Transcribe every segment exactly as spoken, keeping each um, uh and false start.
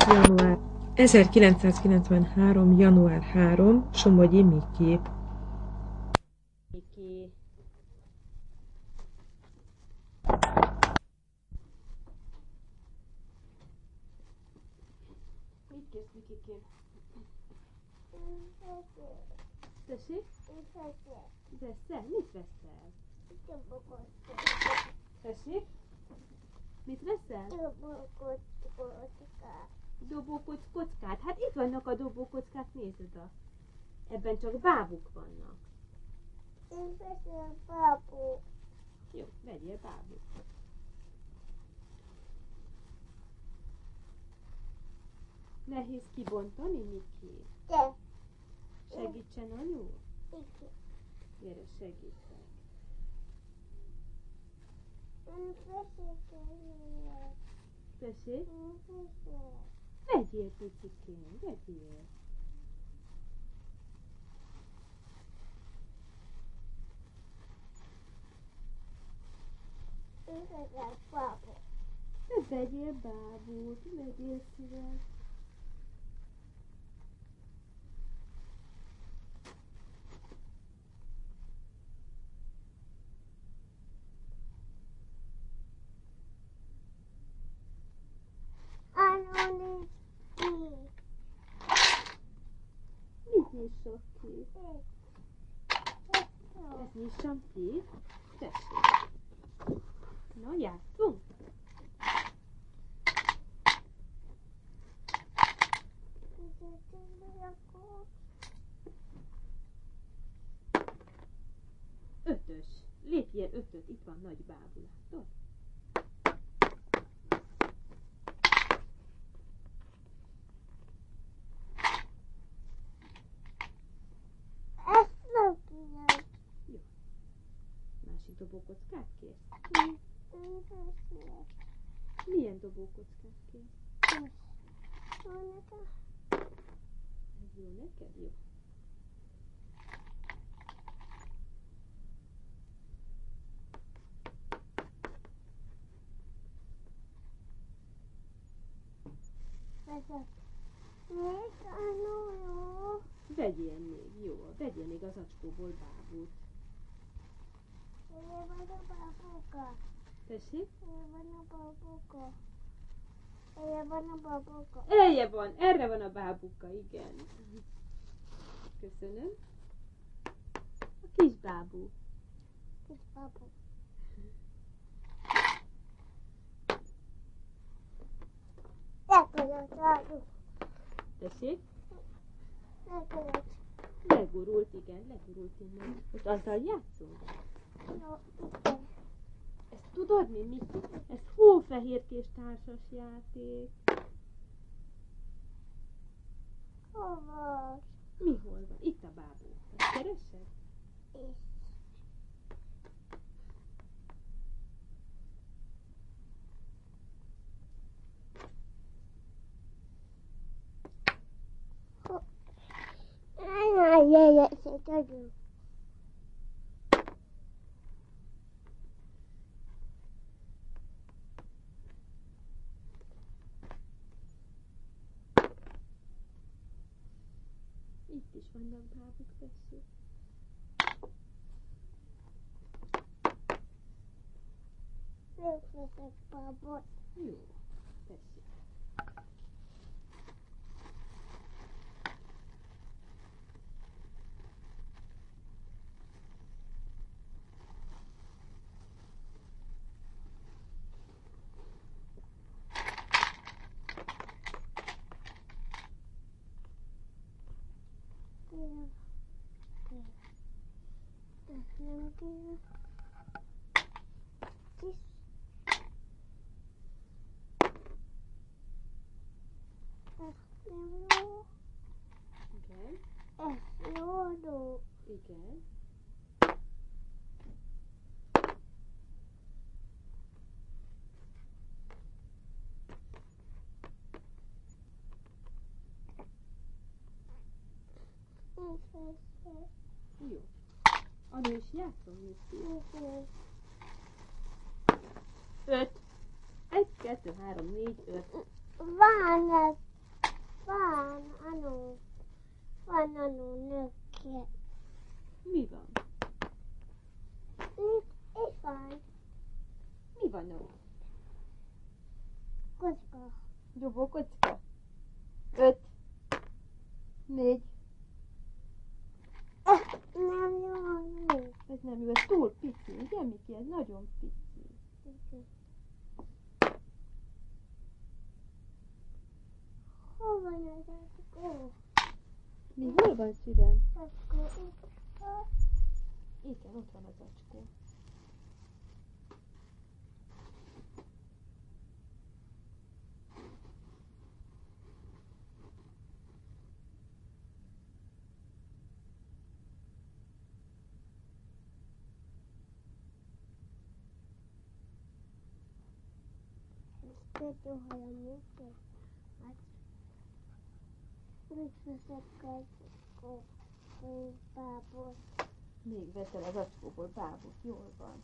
január ezerkilencszázkilencvenhárom. január harmadika. Somogyi Miki. Miki. Mit kész, Mikikém? Tessék? Veszel? Mit veszel? Tessék? Mit veszel? Dobókockát. Kockát? Hát itt vannak a dobókockák, nézd oda. Ebben csak bábuk vannak. Én veszem bábú. Jó, vegyél bábuk. Nehéz kibontani, Miki? De. Segítsen anyu? Igen. Gyere, segítek. Én veszek. Tessék? Én veszek. Vegyél, Mikikém, vegyél. Én veszek bábú. Ne vegyél bábút, vegyél szívet. Anu nincs ki. Mit nyissak ki? Ezt nyissam ki? Tessék. Na, játszunk? Ötös. Lépjél ötöt, itt van nagy bábú, látod? Ezt nem tudom. Jó. Másik dobókockát kész? Én veszek. Milyen dobókockát kész? Annika. Ez jó neked? Jó. Veszek. Még Anu jó. Vegyél még, jó. Vegyél még az acskóból bábút. Én van a babuka. Tessék? Én van a babuka. Én van a babuka. Elje van, erre van a bábuka, igen. Köszönöm. A kis bábú. Kis babu. Legurult Anu. Tessék? Legurult. Legurult, igen, legurult innen. Most azzal játszunk? Jó, igen. Ezt tudod mi, Miki? Ez hófehérkés társas játék. Hol van? Mi hol van? Itt a bábú. Ezt keresed? És. Anu, jaj, se tudjuk. Itt is vannak bábuk, tessék. Megveszek babot. Jó, tessék. Kérem. Kérem. Nem kérem. Kis. Ez nem jó. Igen, Ez jó. igen. Ez veszek. Jó. Anu is játszom, Miki. Ez Öt. Egy, kettő, három, négy, öt. Van ez Anu. Van anu nőke. Mi van? Itt, itt van. Mi van ott? Kocka. Dobókocka? Öt. Négy. Nem jó, nincs. Ez nem jó, ez túl pici, ugye Miki? Ez nagyon pici. Hol van az acskó? Mi, hol van szívem? Acskó itt van. Igen, ott van az acskó. Kettő halom nőke. Hát. Mit veszek acskó? Bábot. Még veszel az acskóból bábút, jól van.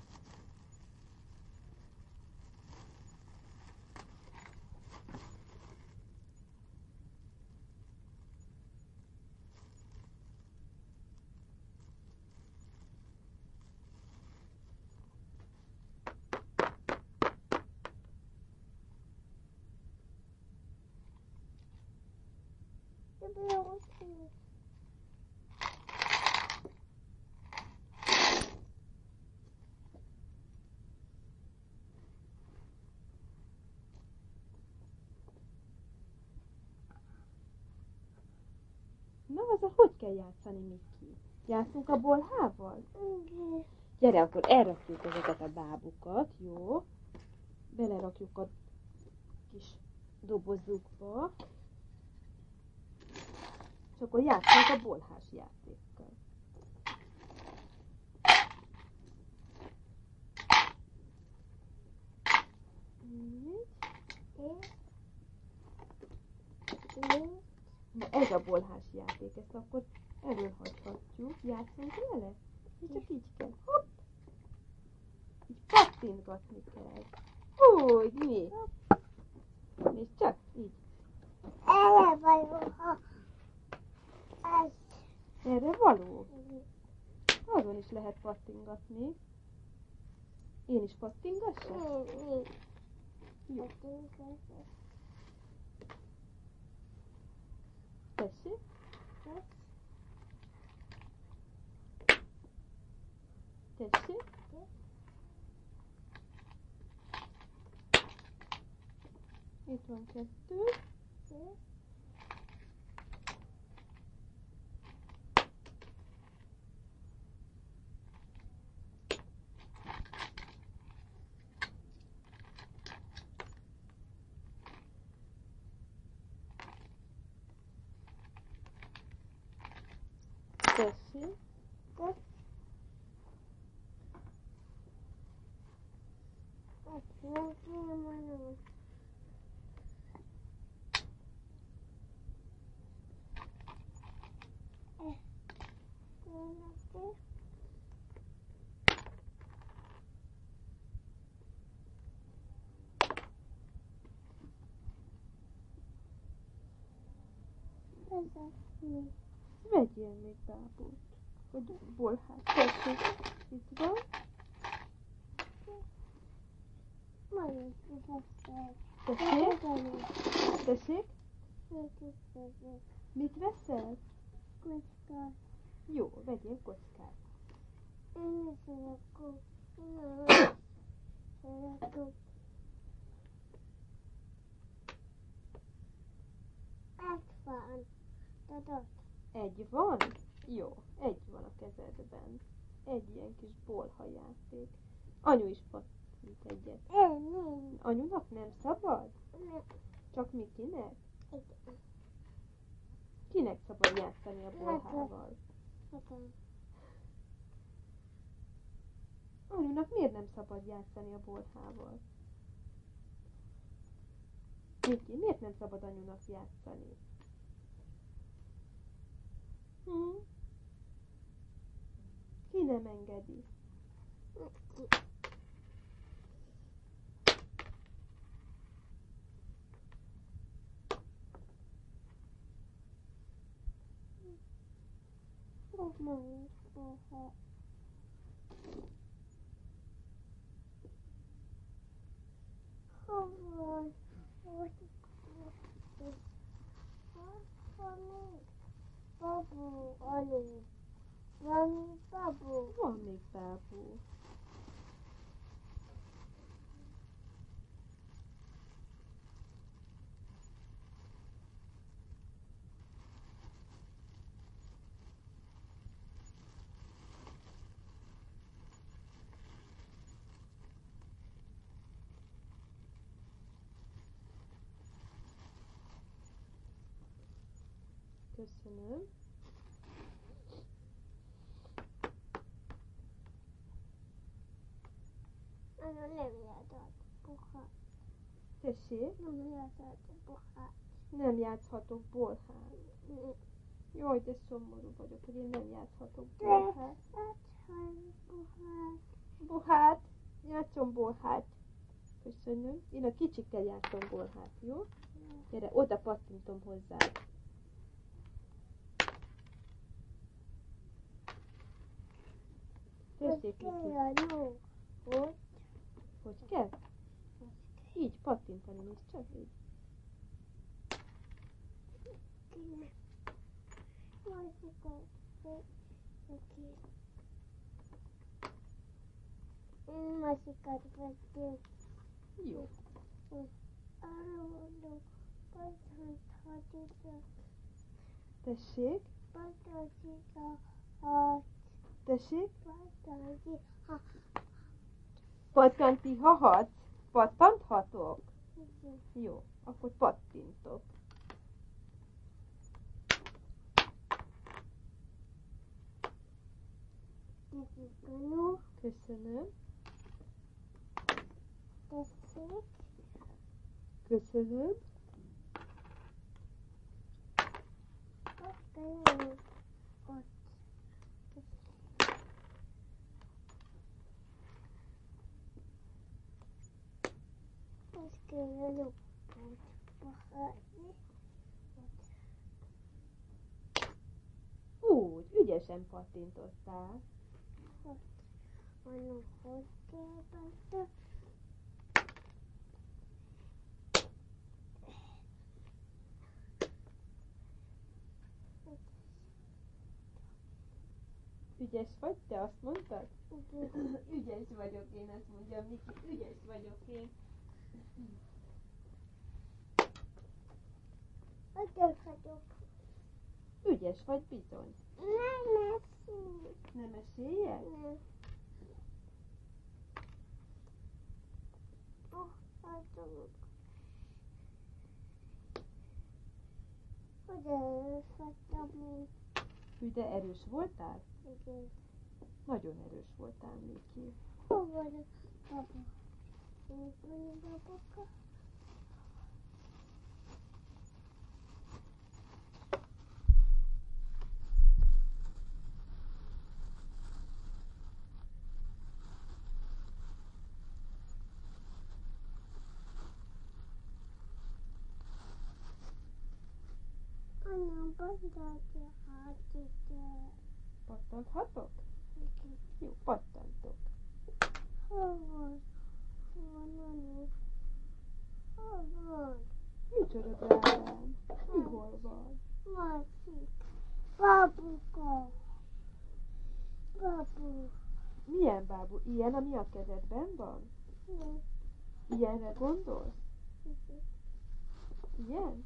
De jó, hogy Na, azzal hogy kell játszani, Miki? Játszunk a bolhával? igen. Gyere, akkor elrakjuk ezeket a bábukat, jó? Belerakjuk a kis dobozukba. És akkor játszunk a bolhás játékkal. Így. És Na, ez a bolhás játék, ezt akkor előhagyhatjuk. Játszunk vele? És csak így kell. Hopp! Így pattintgatni kell. Úgy, mi? És csak így. erre vagyok, ha ez Erre való. Azon is lehet pattingatni. Én is pattingassak? nincs. Jó. Tessék? Tessék? Itt van kettő. Tessék? Nem tudom, mondom. Vegyél még bábút. Vagy bolhát. Tessék? Itt van. Majd veszel. Tessék? Tessék? Tessék? Mit veszel? Kocka. Jó, vegyél kockát. Én is szeretok. Én szeretok. Egy van. Tudod? Egy van? Jó, egy van a kezedben. Egy ilyen kis bolha játék. Anyu is pattint egyet. Én nincs. Anyunak nem szabad? Nem. Csak Mikinek? Igen. Kinek szabad játszani a bolhával? Igen. Anyunak miért nem szabad játszani a bolhával? Miki, miért nem szabad anyunak játszani? Hm? Ki nem engedi? Mama, Papa. Hova? Hogy van babu, alu. Van babu. Van még bábú. Köszönöm. Anya nem játszhat buhát. Tessék, Nem játszhat buhát. nem játszhatok bolhát. Jaj, de szomorú vagyok, hogy én nem játszhatok bolhát. Játszhat buhát. Bohát, játszom bolhát. Köszönöm. Én a kicsikkel játszom bolhát, jó? Gyere, oda pattintom hozzád. Tessék, Miki. Hogy? Hogy? Hogy kell? Így pattintani, nézd csak így. Kéne. Másikat. Oké. Én másikat vettem. Jó. Arra mondok. Patant hadidak. Tessék, Patantika. Ha. tessék. Patanti. Ha. Pattanti hahat? Pattanthatok? Jó, akkor pattintok. Tessék. Köszönöm. Tessék. Köszönöm. Ott kell. Ott. Azt kell lopni. Bahálni. Úgy, ügyesen pattintottál. Van hogy kell benne. Ügyes vagy, te azt mondtad? Igen. Ügyes vagyok én, azt mondja Miki. Ügyes vagyok én. Oda vagyok. Ügyes vagy bizony. Nem eszik. Nem esélyek? Nem. Oh, adok. Oda elfettem még. Hű, de erős voltál? Igen. Nagyon erős voltál, Miki. Hol van a baba? Hol van a babaka? Anya, bandolja hátite. Pattanthatok? Jó, pattantok. Hol van? Hol van anya? Hol van? Micsoda drágám? Mi hol van? Másik. Babuka. Babu. Milyen bábú? Ilyen, ami a kezedben van? Nem. Ilyenre gondolsz? Ilyen?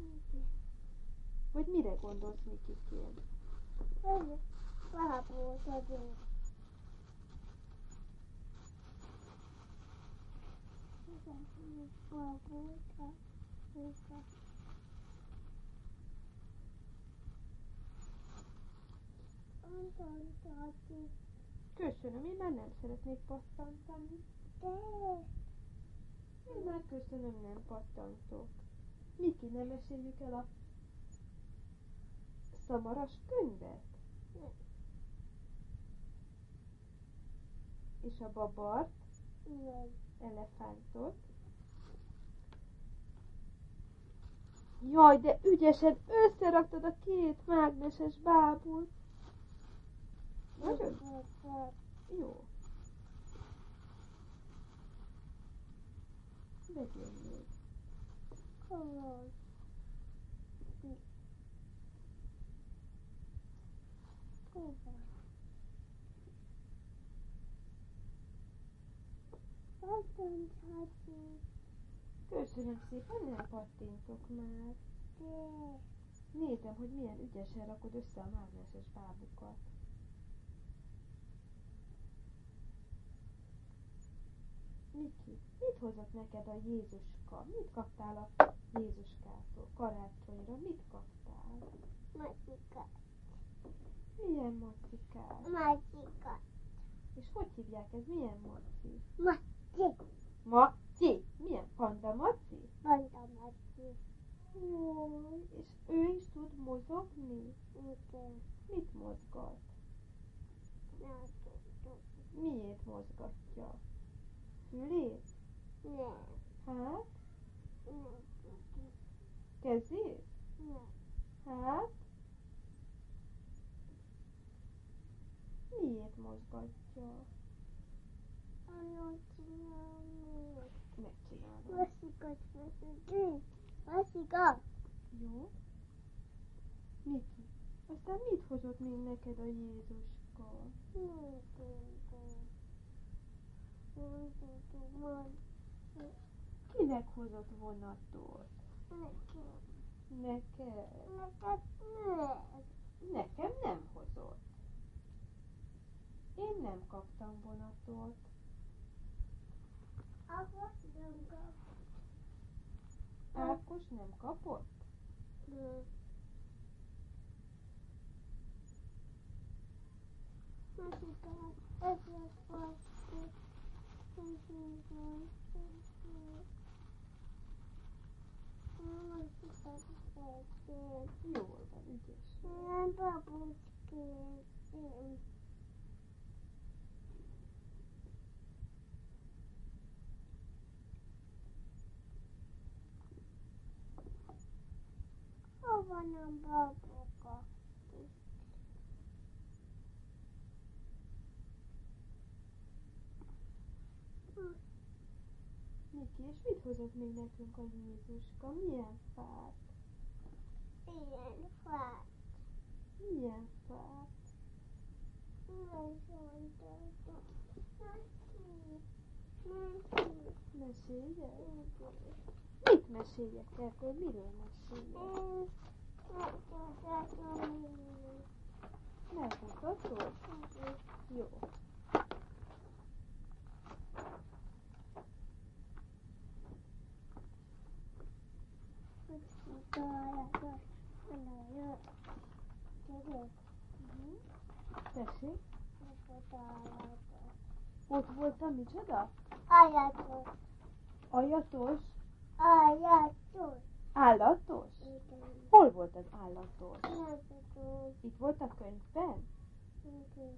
Vagy mire gondolsz, Mikikém? Ez babu adott. Babuka. Babuka. Antantati. Köszönöm, én már nem szeretnék pattantani. De. Én már köszönöm, nem pattantok. Miki, nem meséljük el a szamaras könyvet? És a babart, Igen. elefántot. Jaj, de ügyesen összeraktad a két mágneses bábút. Nagyon? Jó. Vegyél még. Hol? Hol van? Pattinthatunk. Köszönöm szépen, nem pattintok már. De. Nézem, hogy milyen ügyesen rakod össze a mágneses bábukat. Miki, mit hozott neked a Jézuska? Mit kaptál a Jézuskától karácsonyra? Mit kaptál? Macika. Milyen macikát? Macika. És hogy hívják ez? Milyen maci? Maci. Maci? Milyen panda maci? Panda maci. Jaj, és ő is tud mozogni? Igen. Mit mozgat? Nem tudom. Miért mozgatja? Fülét? Nem. Hát? Nem tudom. Kezét? Nem. Hát? Miért mozgatja? Annyit csinálni. Megcsinálom. Masikat veszed. Masika. Jó? Miki, aztán mit hozott még neked a Jézuska? Nem tudom. Nem tudom. Kinek hozott vonatot? Nekem. Neked? Neked nem. Nekem nem hozott. Én nem kaptam vonatot. Akkor nem kap. Ákos nem kapott? Nem. Masika. Ez lesz valami. Jól van, ügyes. Nem babuszkén. Hol van a babuka? Miki, és mit hozott még nekünk a Jézuska? Milyen fát? Ilyen fát. Milyen fát? Nem mondhatom. Mesélj. Mesélj. Meséljek? Mit meséljek, Erkő? Miről meséljek? Megmutatod? Jó. Tessék? Ott voltam, micsoda? Állatos. Ajatos? Állatos. Állatos? Igen. Hol volt az állatos? Nem tudom. Itt volt a könyvben? Igen.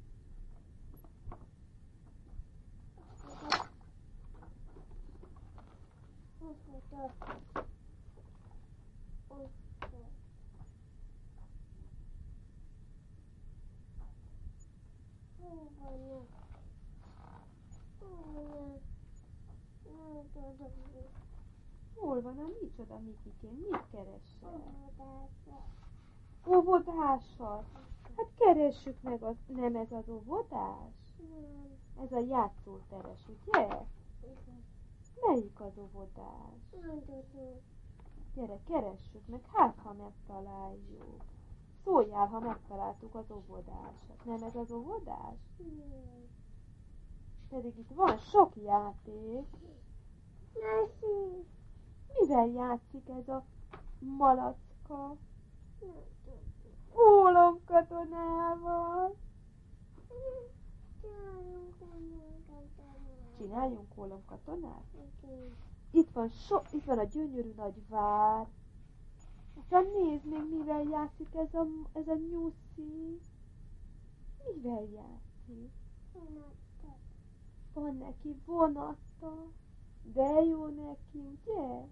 Hol van a micsoda, Mikikém? Mit keresel? Óvodásat? Hát keressük meg, az, nem ez az óvodás? Ez a játszóteres, ugye? Melyik az óvodás? Gyere, keressük meg, hát ha megtaláljuk. Szóljál, ha megtaláltuk az óvodásat. Nem ez az óvodás? Pedig itt van sok játék. Mivel játszik ez a malacka? Ólomkatonával. Csináljunk ólomkatonát? Itt van, so, itt van a gyönyörű nagy vár. Aztán nézd még, mivel játszik ez a, ez a nyuszi. Mivel játszik? Van neki vonata. De jó neki, ugye?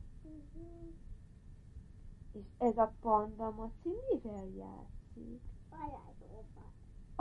És ez a panda maci mivel játszik? Varázsóval.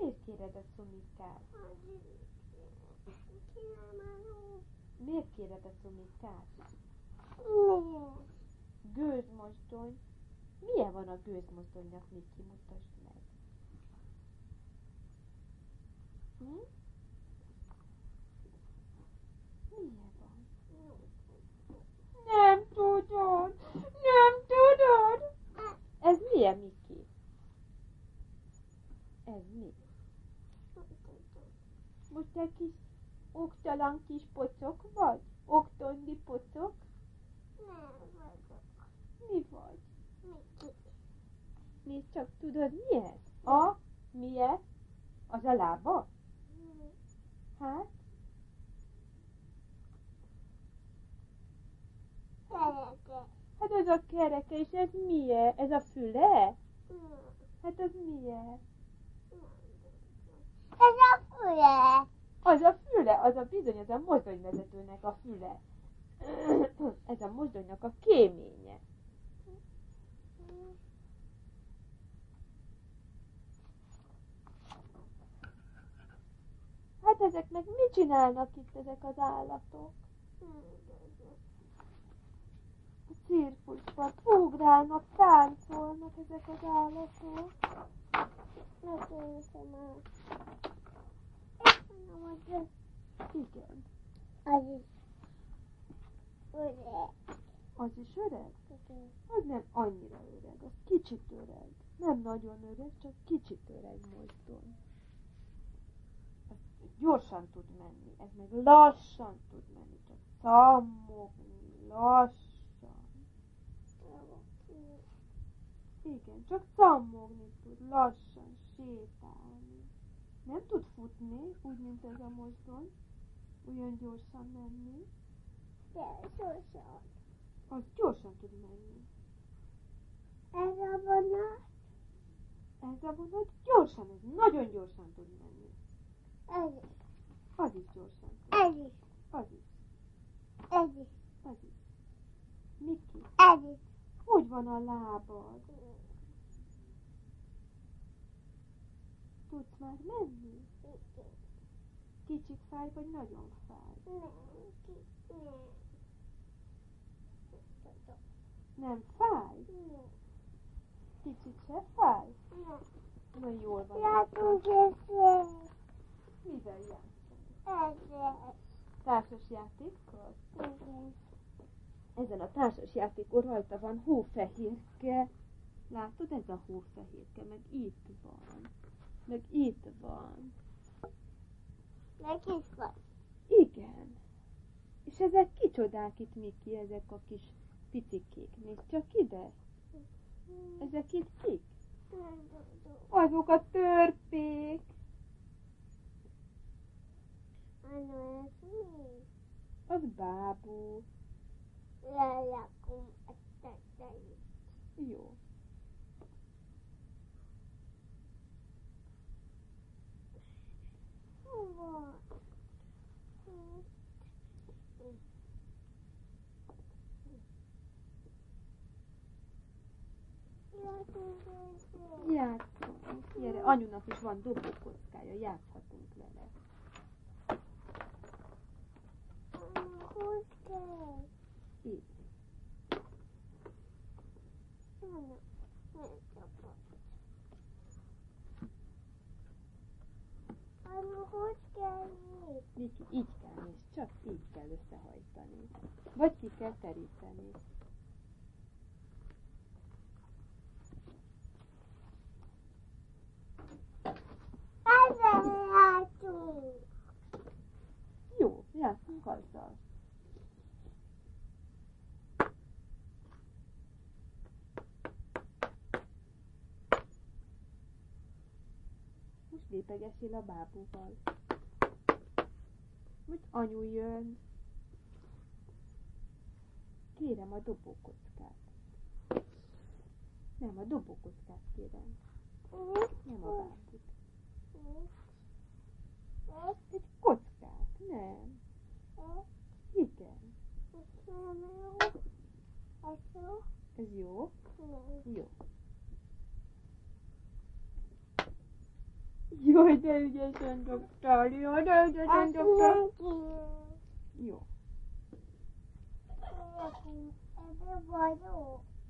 Miért kéred a szumikát? Miért kéred a szumikát? Gőzmozdony. Milyen van a gőzmozdonynak, Miki? Mutasd meg. Hm? Milyen van? Nem tudod! Nem tudod! Ez milyen, Miki? Ez mi? Most egy kis oktalan kis pocok vagy? Oktondi pocok? Mi vagy? Nézd csak, tudod mi ez? A? Mi ez? Az a lába? Hát? Hát ez a kereke, és ez milyen? Ez a füle? Hát ez milyen? Ez a füle. Az a füle, az a bizony, az a mozdonyvezetőnek a füle. Ez a mozdonynak a kéménye. Hát ezek meg mit csinálnak itt ezek az állatok? A cirkuszban ugrálnak, táncolnak ezek az állatok. Megnézem el. Igen. Az is öreg. Az is öreg? Az nem annyira öreg, az kicsit öreg. Nem nagyon öreg, csak kicsit öreg mozdony. Az gyorsan tud menni, ez meg lassan tud menni, csak szammogni, lassan. Igen, csak szammogni tud, lassan sétálni. Nem tud futni, úgy, mint ez a mozdony, olyan gyorsan menni. De sosem. Az gyorsan tud menni. Ez a vonat. Ez a vonat gyorsan, ez nagyon gyorsan tud menni. Ez is. Az is gyorsan tud. Ez is. Az is, Ez is. az is. Miki, Ez is. hogy van a lábad? Tudsz már menni? Kicsit fáj, vagy nagyon fáj? Nem fáj? Kicsit se fáj? Na jól van. Látunk ezt. Mivel játszunk? Ezzel. Társas játékkal? Igen. Ezen a társas játékon rajta van hófehérke. Látod, ez a hófehérke, meg itt van. Meg itt van. Meg is van. Igen. És ezek kicsodák itt, Miki, ezek a kis picikék. Nézd csak ide. Ezek itt kik? Azok a törpék. Ano, ez mi? Az bábú. Lelakom a tetejét. Jó. Hova? Látunk ezt. Játszunk. Gyere, anyunak is van dobókockája, játszhatunk vele. Hogy kell? Így. Ano, nem szabad. Ano, hogy kell így? Miki, így kell nézni, csak így kell összehajtani. Vagy ki kell teríteni. Ezzel látunk. Jó, játszunk azzal. Most lépegesél a bábúval. Most anyu jön. Kérem a dobókockát. Nem, a dobókockát kérem. Nem a bábút. Egy kockát, nem. Igen. Ez jó? Jó. Jaj, de ügyesen dobtál, jaj, de ügyesen dobtál. Jó. Ebben vagyok.